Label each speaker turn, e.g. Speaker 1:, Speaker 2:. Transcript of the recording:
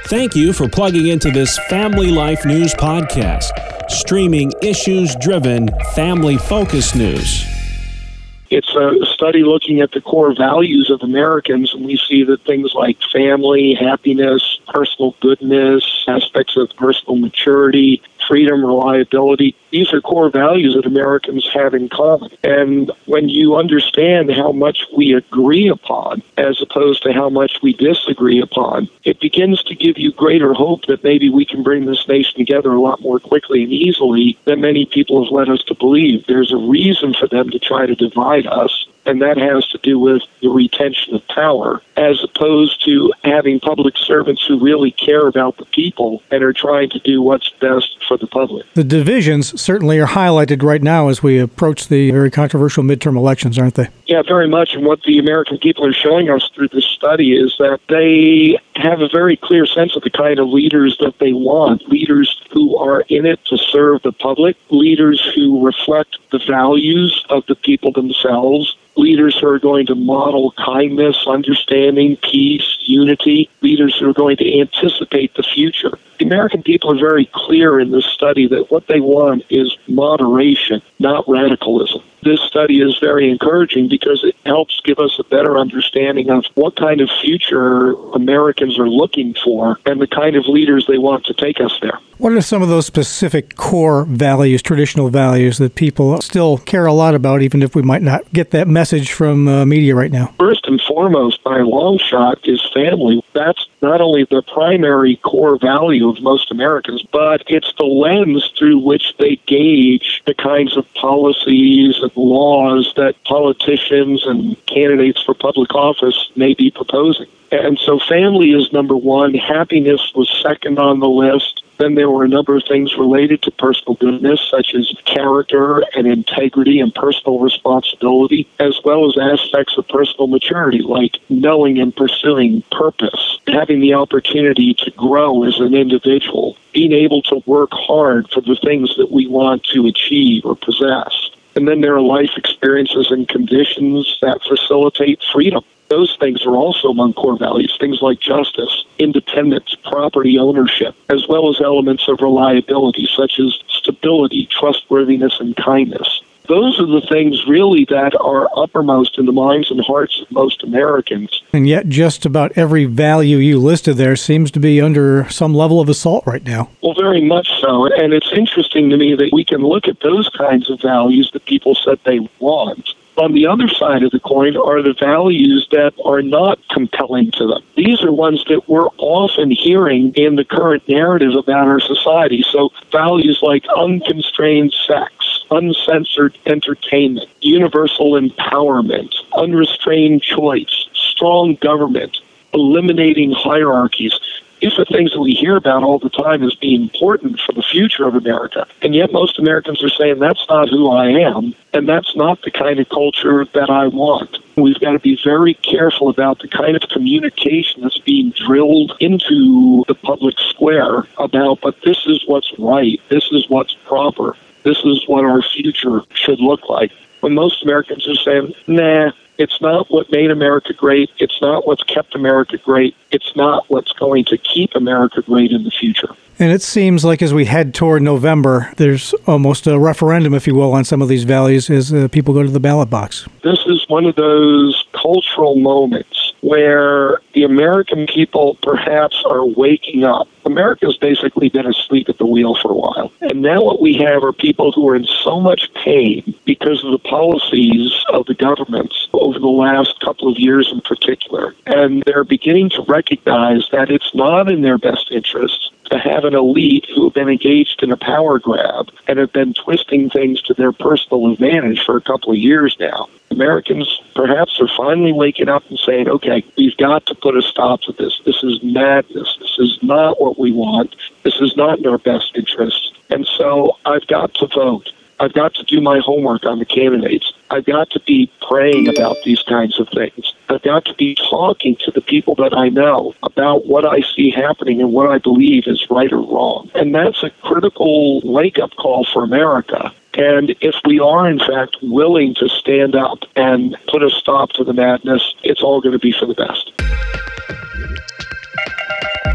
Speaker 1: Thank you for plugging into this Family Life News podcast, streaming issues-driven, family-focused news.
Speaker 2: It's a study looking at the core values of Americans, and we see that things like family, happiness, personal goodness, aspects of personal maturity, freedom, reliability, these are core values that Americans have in common. And when you understand how much we agree upon as opposed to how much we disagree upon, it begins to give you greater hope that maybe we can bring this nation together a lot more quickly and easily than many people have led us to believe. There's a reason for them to try to divide us, and that has to do with the retention of power, as opposed to having public servants who really care about the people and are trying to do what's best for the public.
Speaker 3: The divisions certainly are highlighted right now as we approach the very controversial midterm elections, aren't they?
Speaker 2: Yeah, very much. And what the American people are showing us through this study is that they have a very clear sense of the kind of leaders that they want, leaders who are in it to serve the public, leaders who reflect the values of the people themselves, leaders who are going to model kindness, understanding, peace, unity, leaders who are going to anticipate the future. The American people are very clear in this study that what they want is moderation, not radicalism. This study is very encouraging because it helps give us a better understanding of what kind of future Americans are looking for and the kind of leaders they want to take us there.
Speaker 3: What are some of those specific core values, traditional values that people still care a lot about, even if we might not get that message from media right now?
Speaker 2: First and foremost, by a long shot, is family. That's not only the primary core value of most Americans, but it's the lens through which they gauge the kinds of policies and laws that politicians and candidates for public office may be proposing. And so family is number one. Happiness was second on the list. Then there were a number of things related to personal goodness, such as character and integrity and personal responsibility, as well as aspects of personal maturity, like knowing and pursuing purpose, having the opportunity to grow as an individual, being able to work hard for the things that we want to achieve or possess. And then there are life experiences and conditions that facilitate freedom. Those things are also among core values, things like justice, independence, property ownership, as well as elements of reliability, such as stability, trustworthiness, and kindness. Those are the things really that are uppermost in the minds and hearts of most Americans.
Speaker 3: And yet just about every value you listed there seems to be under some level of assault right now.
Speaker 2: Well, very much so. And it's interesting to me that we can look at those kinds of values that people said they want. On the other side of the coin are the values that are not compelling to them. These are ones that we're often hearing in the current narrative about our society. So values like unconstrained sex, uncensored entertainment, universal empowerment, unrestrained choice, strong government, eliminating hierarchies. These are things that we hear about all the time as being important for the future of America. And yet most Americans are saying that's not who I am, and that's not the kind of culture that I want. We've got to be very careful about the kind of communication that's being drilled into the public square about, but this is what's right, this is what's proper, this is what our future should look like. When most Americans are saying, nah, it's not what made America great. It's not what's kept America great. It's not what's going to keep America great in the future.
Speaker 3: And it seems like as we head toward November, there's almost a referendum, if you will, on some of these values as people go to the ballot box.
Speaker 2: This is one of those cultural moments where the American people perhaps are waking up. America's basically been asleep at the wheel for a while. And now what we have are people who are in so much pain because of the policies of the governments over the last couple of years in particular. And they're beginning to recognize that it's not in their best interests to have an elite who have been engaged in a power grab and have been twisting things to their personal advantage for a couple of years now. Americans perhaps are finally waking up and saying, okay, we've got to put a stop to this. This is madness. This is not what we want. This is not in our best interests. And so I've got to vote. I've got to do my homework on the candidates. I've got to be praying about these kinds of things. I've got to be talking to the people that I know about what I see happening and what I believe is right or wrong. And that's a critical wake-up call for America. And if we are, in fact, willing to stand up and put a stop to the madness, it's all going to be for the best.